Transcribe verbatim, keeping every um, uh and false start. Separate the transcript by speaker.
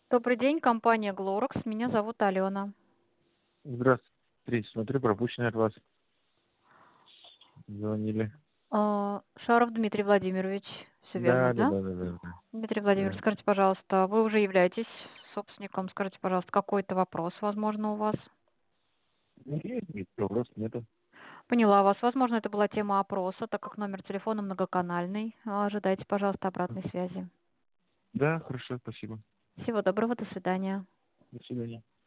Speaker 1: Добрый день, компания Глоракс. Меня зовут Алена.
Speaker 2: Здравствуйте. Смотрю, пропущенный от вас. Звонили.
Speaker 1: А, Шаров Дмитрий Владимирович. Все верно,
Speaker 2: Да, да,
Speaker 1: да?
Speaker 2: да, да, да, да.
Speaker 1: Дмитрий Владимирович,
Speaker 2: Да.
Speaker 1: скажите, пожалуйста, вы уже являетесь собственником. Скажите, пожалуйста, какой-то вопрос, возможно, у вас?
Speaker 2: Нет, нет, вопросов нету.
Speaker 1: Поняла вас. Возможно, это была тема опроса, так как номер телефона многоканальный. А, Ожидайте, пожалуйста, обратной связи.
Speaker 2: Да, хорошо, спасибо.
Speaker 1: Всего доброго, до свидания.
Speaker 2: До свидания.